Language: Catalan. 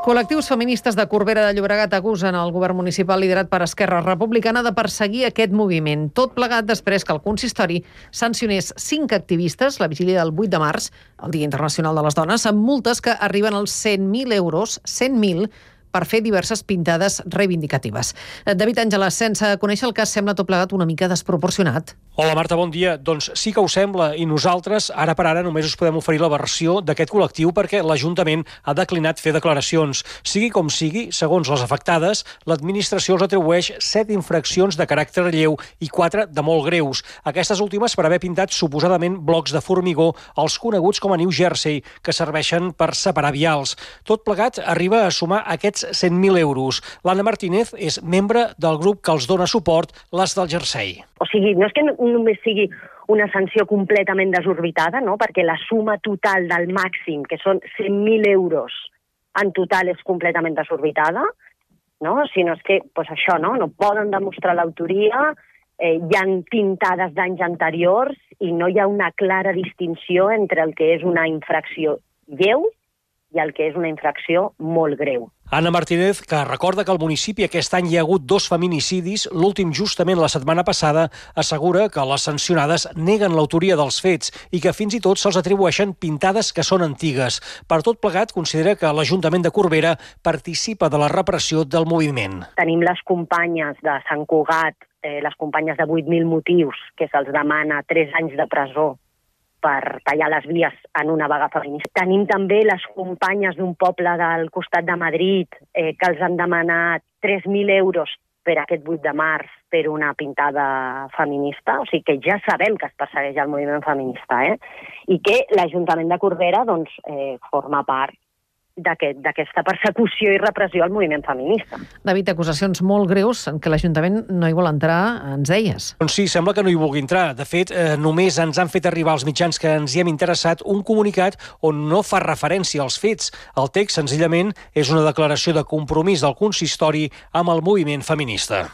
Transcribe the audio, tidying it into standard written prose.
Col·lectius feministes de Corbera de Llobregat acusen el govern municipal liderat per Esquerra Republicana de perseguir aquest moviment. Tot plegat després que el consistori sancionés 5 activistes la vigília del 8 de març, el Dia Internacional de les Dones, amb multes que arriben als 100.000 euros, 100.000, per fer diverses pintades reivindicatives. David Àngeles, sense conèixer el cas, sembla tot plegat una mica desproporcionat. Hola Marta, bon dia. Doncs sí que ho sembla, i nosaltres ara per ara només us podem oferir la versió d'aquest col·lectiu perquè l'Ajuntament ha declinat fer declaracions. Sigui com sigui, segons les afectades, l'administració els atribueix 7 infraccions de caràcter lleu i 4 de molt greus. Aquestes últimes per haver pintat suposadament blocs de formigó, els coneguts com a New Jersey, que serveixen per separar vials. Tot plegat arriba a sumar aquests 100.000 euros. L'Anna Martínez és membre del grup que els dona suport, les del Jersey. O sigui, no és que només sigui una sanció completament desorbitada, no? Perquè la suma total del màxim, que són 100.000 euros, en total és completament desorbitada, no? Sinó és que, doncs això, no poden demostrar l'autoria, hi ha pintades d'anys anteriors i no hi ha una clara distinció entre el que és una infracció lleu i el que és una infracció molt greu. Anna Martínez, que recorda que al municipi aquest any hi ha hagut 2 feminicidis, l'últim justament la setmana passada, assegura que les sancionades neguen l'autoria dels fets i que fins i tot se'ls atribueixen pintades que són antigues. Per tot plegat, considera que l'Ajuntament de Corbera participa de la repressió del moviment. Tenim les companyes de Sant Cugat, les companyes de 8.000 motius, que se'ls demana 3 anys de presó per tallar les vies en una vaga feminista. Tenim també les companyes d'un poble del costat de Madrid que els han demanat 3.000 euros per aquest 8 de març per una pintada feminista. O sigui que ja sabem que es persegueix el moviment feminista, i que l'Ajuntament de Corbera forma part d'aquesta persecució i repressió al moviment feminista. David, acusacions molt greus en què l'Ajuntament no hi vol entrar, ens deies. Doncs sí, sembla que no hi vulgui entrar. De fet, només ens han fet arribar als mitjans que ens hi hem interessat un comunicat on no fa referència als fets. El text, senzillament, és una declaració de compromís del consistori amb el moviment feminista.